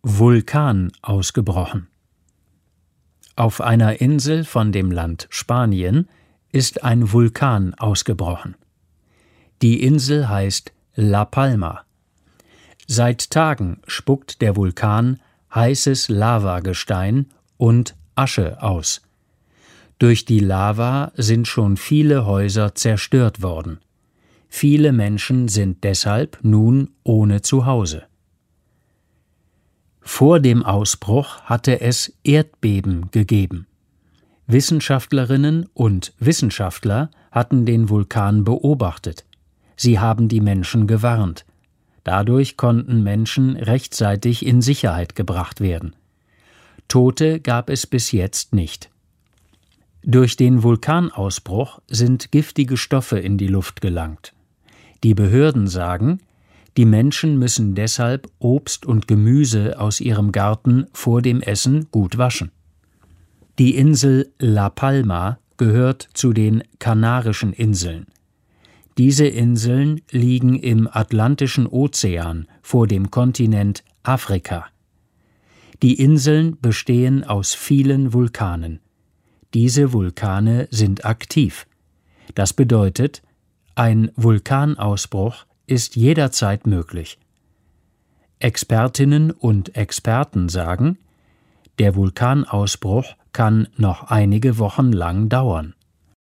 Vulkan ausgebrochen. Auf einer Insel von dem Land Spanien ist ein Vulkan ausgebrochen. Die Insel heißt La Palma. Seit Tagen spuckt der Vulkan heißes Lavagestein und Asche aus. Durch die Lava sind schon viele Häuser zerstört worden. Viele Menschen sind deshalb nun ohne Zuhause. Vor dem Ausbruch hatte es Erdbeben gegeben. Wissenschaftlerinnen und Wissenschaftler hatten den Vulkan beobachtet. Sie haben die Menschen gewarnt. Dadurch konnten Menschen rechtzeitig in Sicherheit gebracht werden. Tote gab es bis jetzt nicht. Durch den Vulkanausbruch sind giftige Stoffe in die Luft gelangt. Die Behörden sagen, die Menschen müssen deshalb Obst und Gemüse aus ihrem Garten vor dem Essen gut waschen. Die Insel La Palma gehört zu den Kanarischen Inseln. Diese Inseln liegen im Atlantischen Ozean vor dem Kontinent Afrika. Die Inseln bestehen aus vielen Vulkanen. Diese Vulkane sind aktiv. Das bedeutet, ein Vulkanausbruch ist jederzeit möglich. Expertinnen und Experten sagen, der Vulkanausbruch kann noch einige Wochen lang dauern.